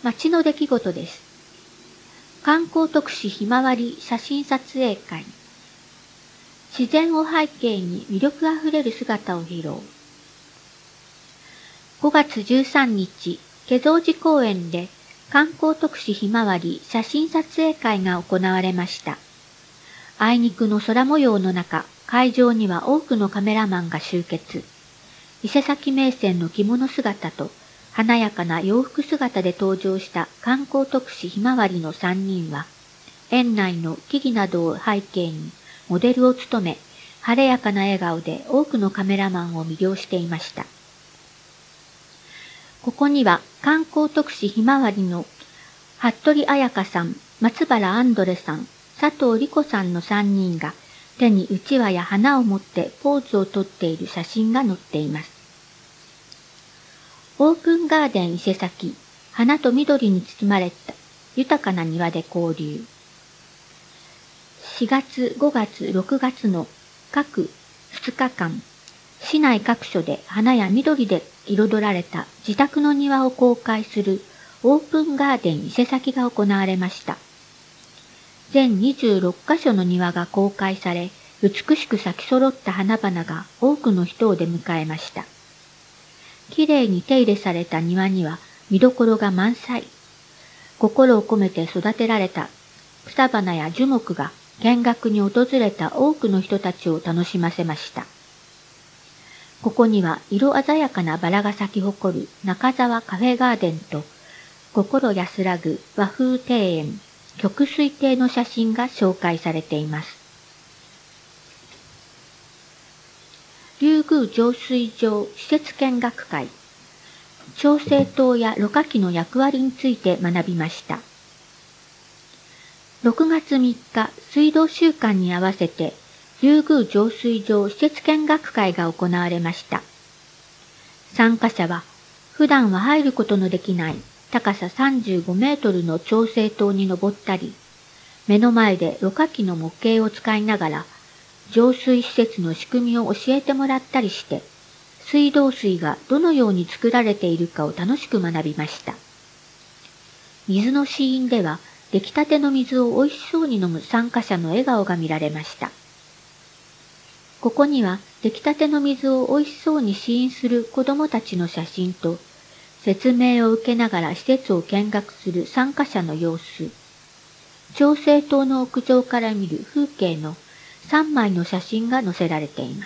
街の出来事です。観光特使ひまわり写真撮影会。自然を背景に魅力あふれる姿を披露。5月13日、華蔵寺公園で観光特使ひまわり写真撮影会が行われました。あいにくの空模様の中、会場には多くのカメラマンが集結。伊勢崎銘仙の着物姿と華やかな洋服姿で登場した観光特使ひまわりの3人は、園内の木々などを背景にモデルを務め、晴れやかな笑顔で多くのカメラマンを魅了していました。ここには観光特使ひまわりの服部彩香さん、松原アンドレさん、佐藤理子さんの3人が手にうちわや花を持ってポーズをとっている写真が載っています。オープンガーデン伊勢崎、花と緑に包まれた豊かな庭で交流。4月、5月、6月の各2日間、市内各所で花や緑で彩られた自宅の庭を公開するオープンガーデン伊勢崎が行われました。全26カ所の庭が公開され、美しく咲き揃った花々が多くの人を出迎えました。きれいに手入れされた庭には見どころが満載。心を込めて育てられた草花や樹木が見学に訪れた多くの人たちを楽しませました。ここには色鮮やかなバラが咲き誇る中沢カフェガーデンと、心安らぐ和風庭園、曲水亭の写真が紹介されています。竜宮浄水場施設見学会。調整塔やろ過器の役割について学びました。6月3日、水道週間に合わせて、竜宮浄水場施設見学会が行われました。参加者は、普段は入ることのできない高さ35メートルの調整塔に登ったり、目の前でろ過器の模型を使いながら、浄水施設の仕組みを教えてもらったりして、水道水がどのように作られているかを楽しく学びました。水の試飲では、出来たての水を美味しそうに飲む参加者の笑顔が見られました。ここには出来たての水を美味しそうに試飲する子どもたちの写真と、説明を受けながら施設を見学する参加者の様子、調整塔の屋上から見る風景の3枚の写真が載せられています。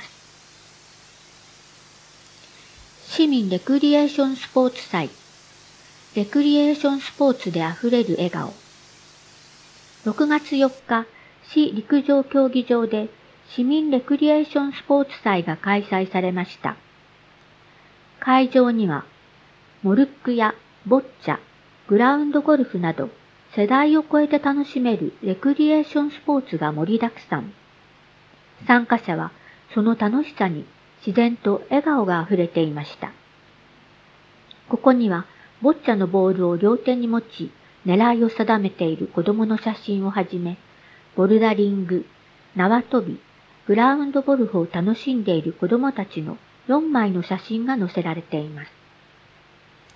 市民レクリエーションスポーツ祭。レクリエーションスポーツであふれる笑顔。6月4日、市陸上競技場で市民レクリエーションスポーツ祭が開催されました。会場には、モルックやボッチャ、グラウンドゴルフなど、世代を超えて楽しめるレクリエーションスポーツが盛りだくさん。参加者はその楽しさに自然と笑顔があふれていました。ここにはボッチャのボールを両手に持ち狙いを定めている子供の写真をはじめ、ボルダリング、縄跳び、グラウンドゴルフを楽しんでいる子供たちの4枚の写真が載せられています。